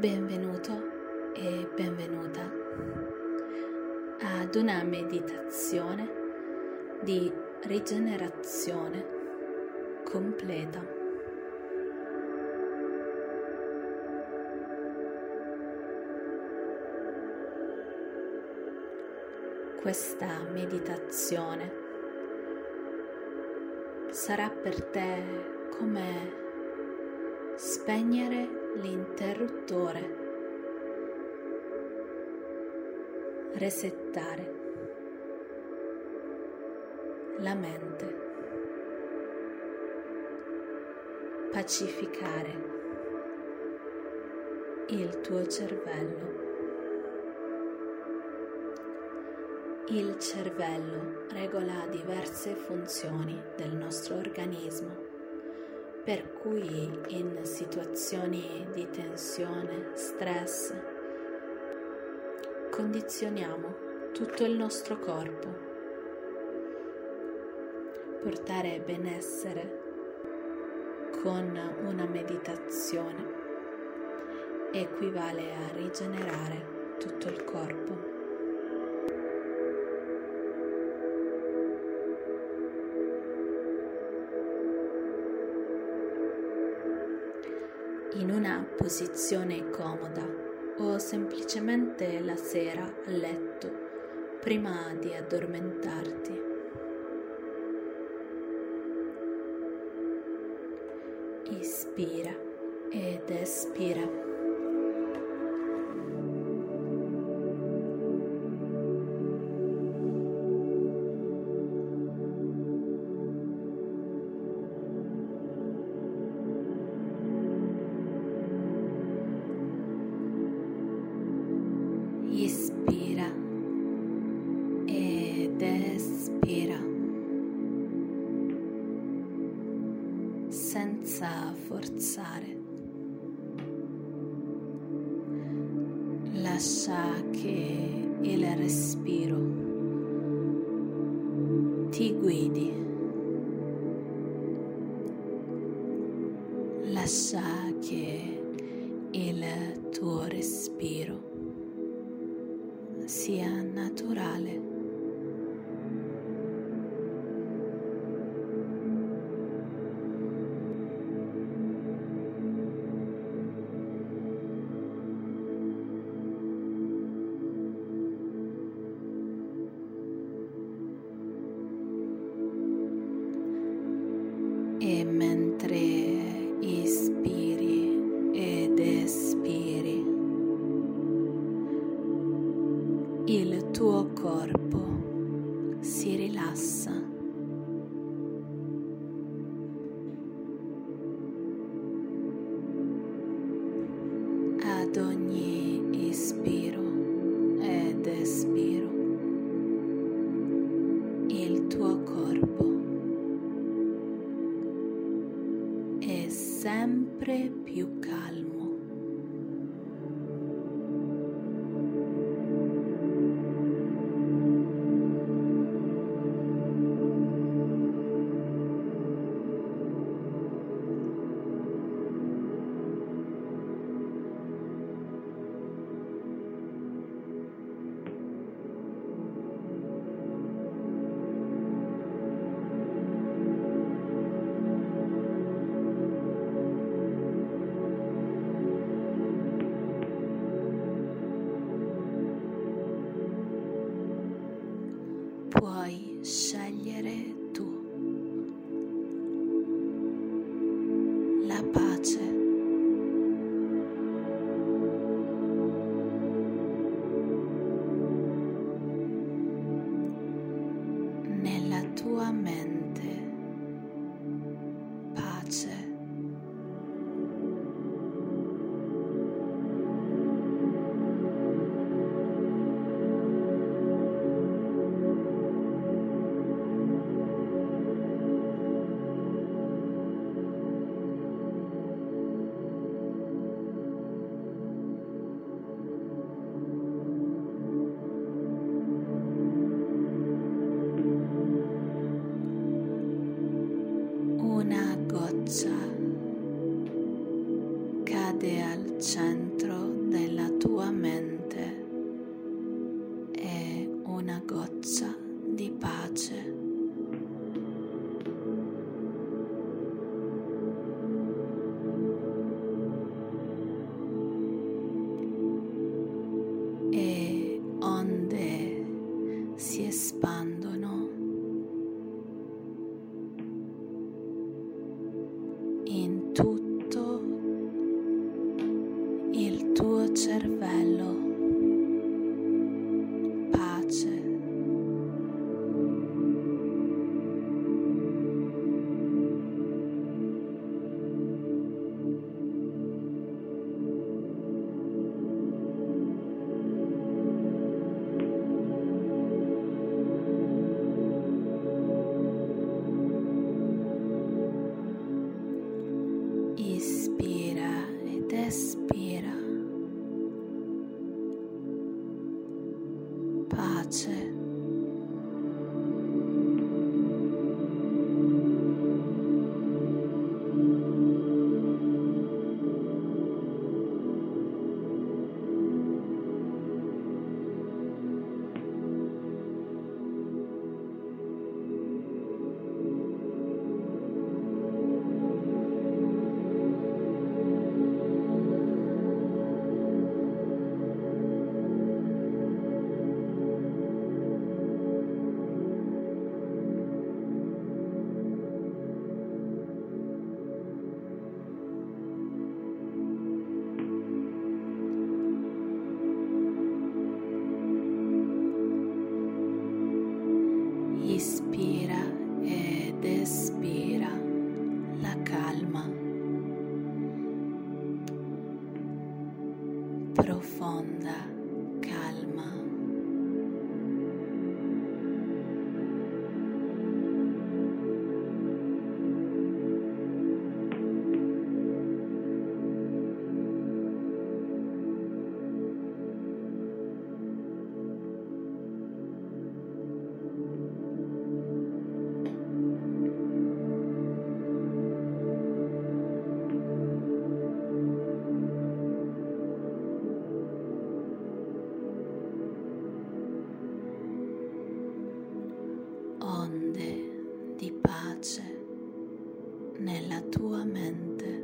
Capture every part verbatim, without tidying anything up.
Benvenuto e benvenuta ad una meditazione di rigenerazione completa. Questa meditazione sarà per te come spegnere l'interruttore, resettare la mente, pacificare il tuo cervello. Il cervello regola diverse funzioni del nostro organismo, per cui in situazioni di tensione, stress, condizioniamo tutto il nostro corpo. Portare benessere con una meditazione equivale a rigenerare tutto il corpo. In una posizione comoda o semplicemente la sera a letto prima di addormentarti. Ispira ed espira. Ispira ed espira senza forzare. Lascia che il respiro ti guidi. Lascia che il tuo respiro sia naturale. E mentre ispiri ed espiri, il tuo corpo si rilassa. Ad ogni ispiro ed espiro, il tuo corpo è sempre più calmo. Puoi scegliere tu la pace, nella tua mente, pace. Una goccia cade al centro cervello, pace. Ispira ed espira, pace. Ispira ed espira la calma, profonda calma. Onde di pace nella tua mente.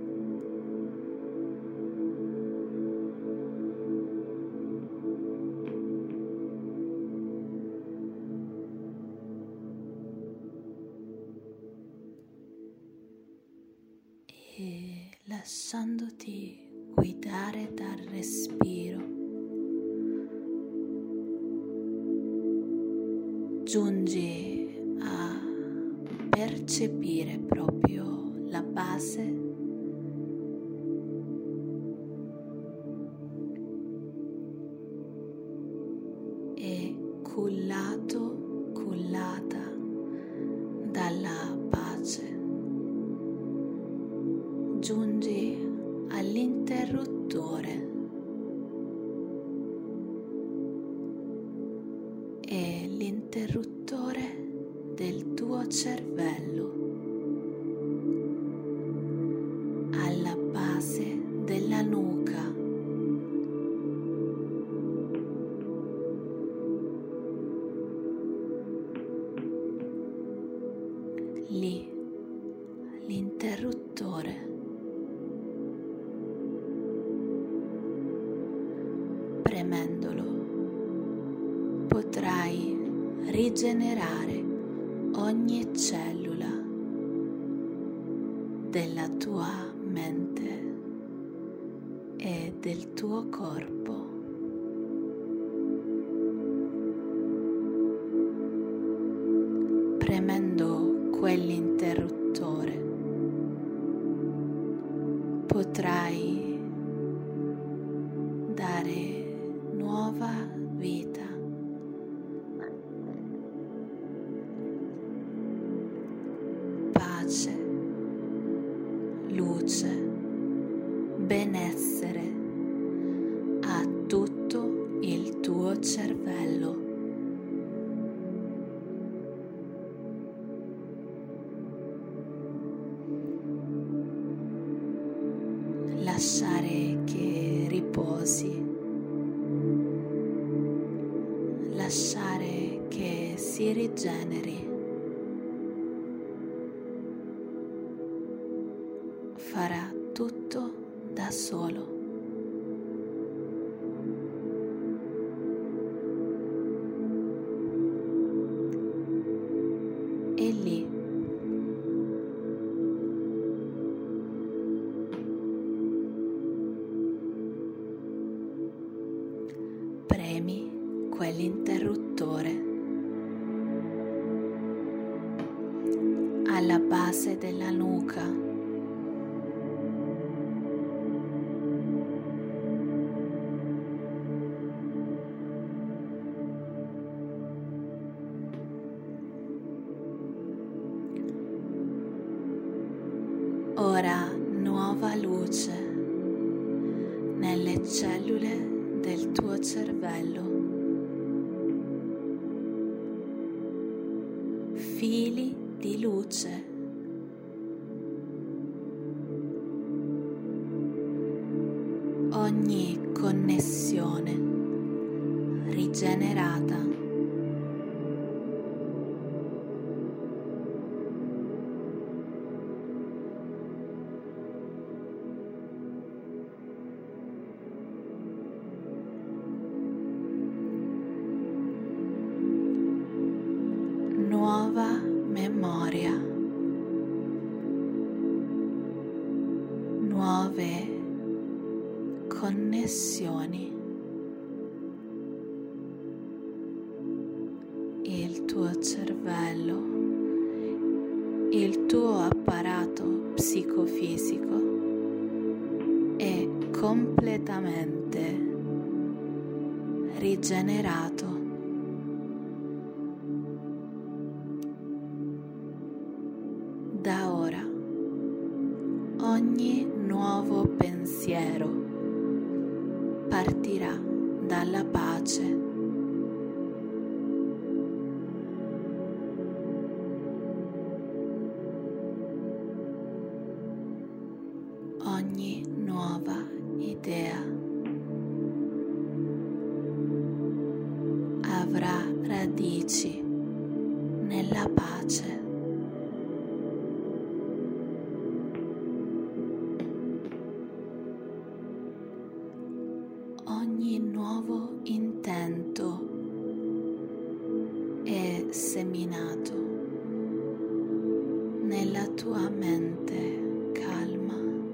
E lasciandoti guidare dal respiro, giungi a percepire proprio la base e cullato, cullata dalla pace. Giungi all'interruttore e l'interruttore del tuo cervello, alla base della nuca. Lì l'interruttore. Premendolo potrai rigenerare ogni cellula della tua mente e del tuo corpo. Premendo quell'interruttore potrai dare nuova vita, pace, luce, benessere a tutto il tuo cervello. Lasciare che riposi, lasciare che si rigeneri, farà tutto da solo. E lì dell'interruttore, alla base della nuca, ora nuova luce nelle cellule del tuo cervello, fili di luce, ogni connessione rigenerata. Nuova memoria, nuove connessioni. Il tuo cervello, il tuo apparato psicofisico è completamente rigenerato. Da ora, ogni nuovo pensiero partirà dalla pace. Ogni nuova idea avrà radici nella pace. Ogni nuovo intento è seminato nella tua mente calma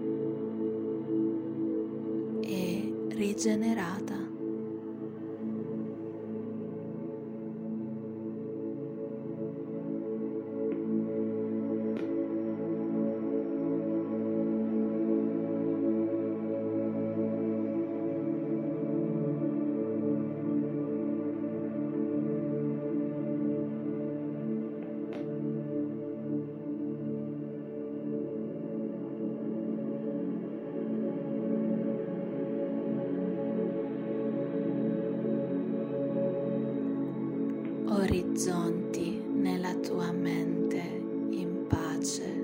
e rigenerata. Orizzonti nella tua mente in pace.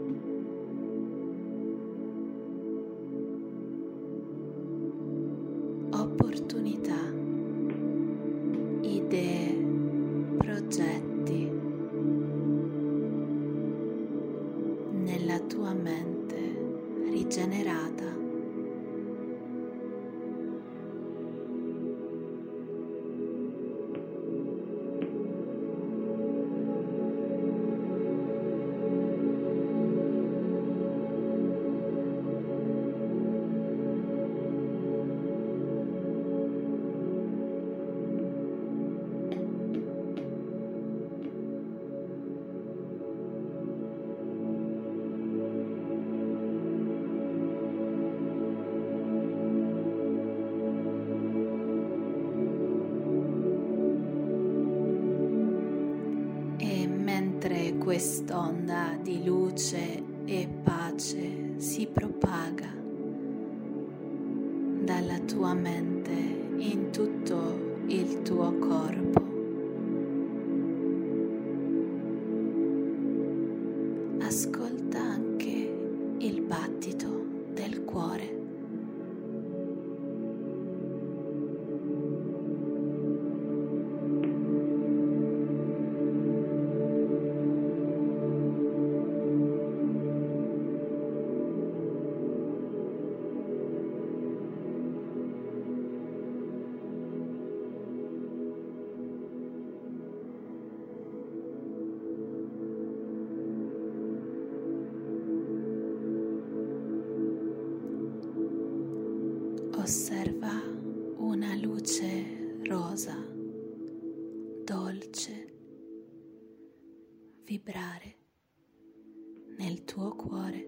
Opportunità, idee, progetti nella tua mente rigenerata. Mentre quest'onda di luce e pace si propaga dalla tua mente in tutto il tuo corpo, ascolta anche il battito del cuore. Osserva una luce rosa dolce vibrare nel tuo cuore.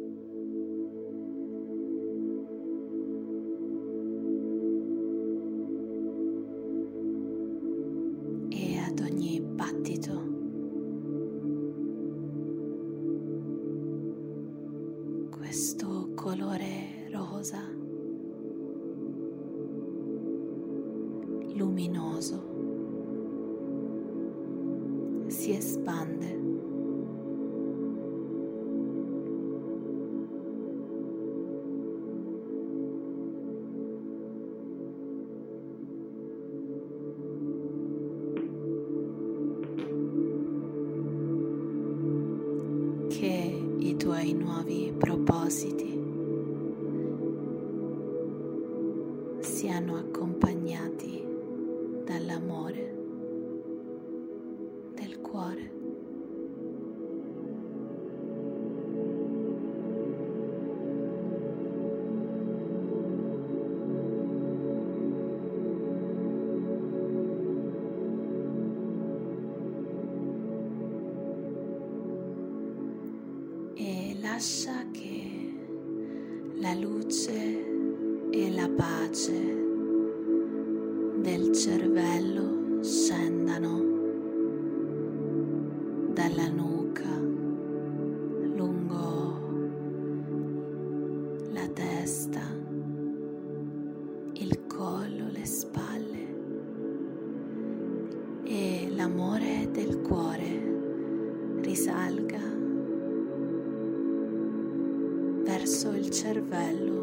E ad ogni battito questo colore rosa luminoso si espande che i tuoi nuovi propositi siano accompagnati dall'amore del cuore. E lascia che la luce e la pace del cervello scendano dalla nuca lungo la testa, il collo, le spalle, e l'amore del cuore risalga verso il cervello.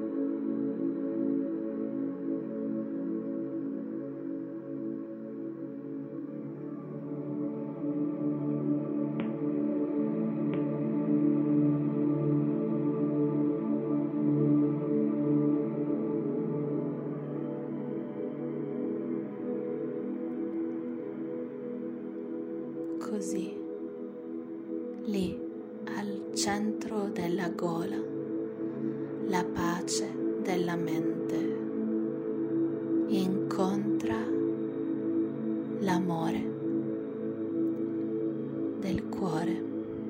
Così, lì al centro della gola, la pace della mente incontra l'amore del cuore.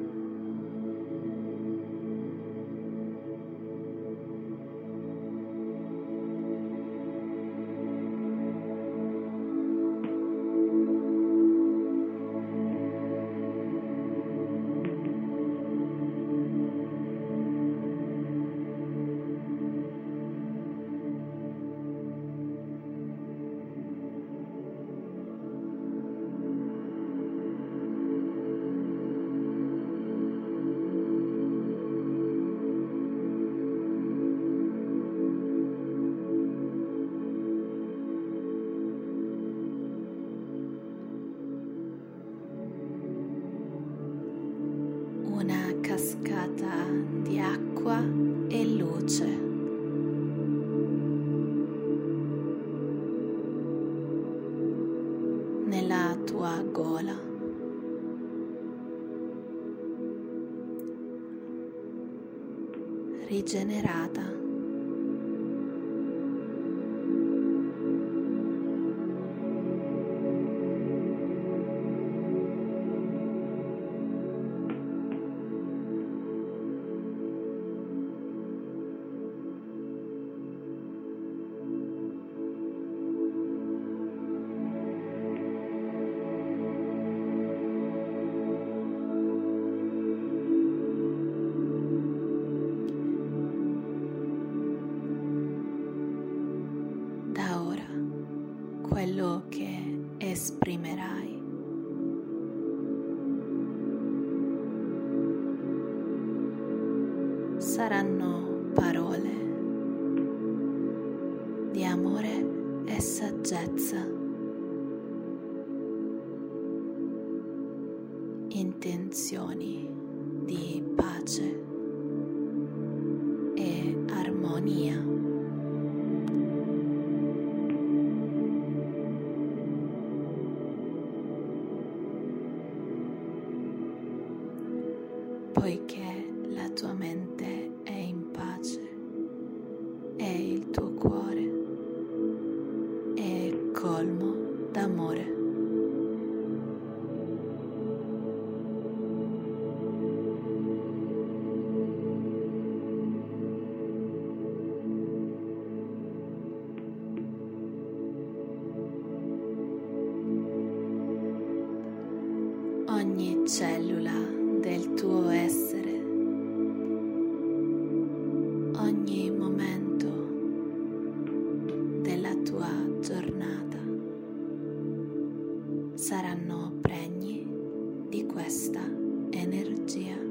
Una cascata di acqua e luce nella tua gola. Rigenerata. Quello che esprimerai saranno parole di amore e saggezza, intenzioni di pace e armonia. Poiché la tua mente è in pace e il tuo cuore è colmo d'amore. sentire il tuo essere. Ogni momento della tua giornata saranno pregni di questa energia.